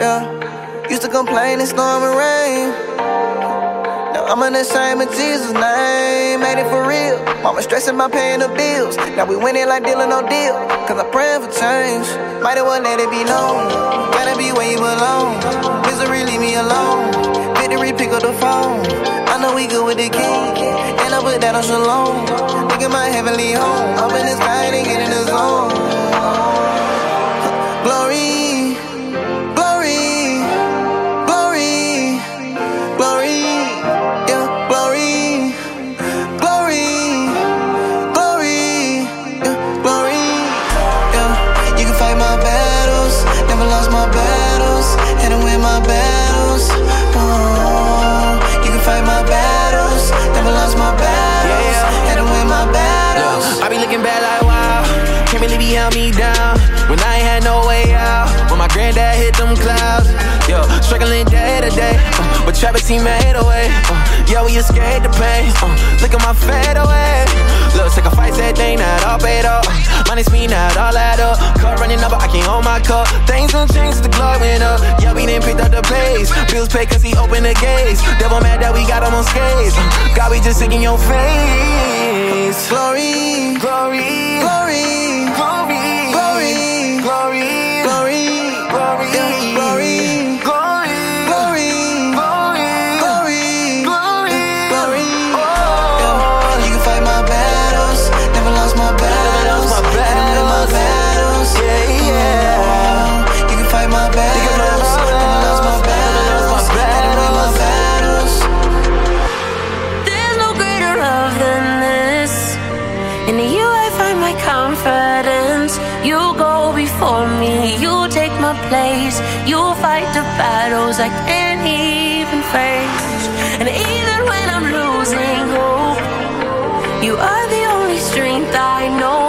yeah. Used to complain and storm and rain. Now I'm in the same in Jesus' name. Made it for real. Mama stressing about paying the bills. Now we winning like dealing no deal. Cause I'm praying for change. Might as well let it be known. Gotta be where you belong. Misery, leave me alone. Victory, pick up the phone. I know we good with the king. And I put that on Shalom. Look at my heavenly home. Up in the sky and get in the zone. Glory, glory, glory, glory, yeah, glory, glory, glory, yeah, glory, yeah. You can fight my battles, never lost my battles, had to win my battles. You can fight my battles, never lost my battles, had to win my battles. I be looking bad like wow, can't believe he held me down when I ain't had no way out. When my granddad hit them clouds, yo, struggling day to day, but Travis he made a way. Yeah, we escaped the pain. Look at my fade away. Look, sacrifice that thing, not all paid up. Minus me, not all add up. Cup running up, but I can't hold my cup. Things done changed, the glory went up. Yeah, we didn't pick up the pace. Bills paid cause he opened the gates. Devil mad that we got him on skates. God, we just singing your face. Glory, Glory, glory, glory, glory, glory, glory, glory, yeah, glory, glory, glory, glory, glory, glory. glory. Yeah. You can fight my battles, never lost my battles, my had to win my battles. Yeah, yeah. You can fight my battles, never lost my battles, had to win my battles. There's no greater love than this. In you I find my confidence. You go before me, you take my place. You fight the battles I can't even face. And even when I'm losing hope, you are the only strength I know.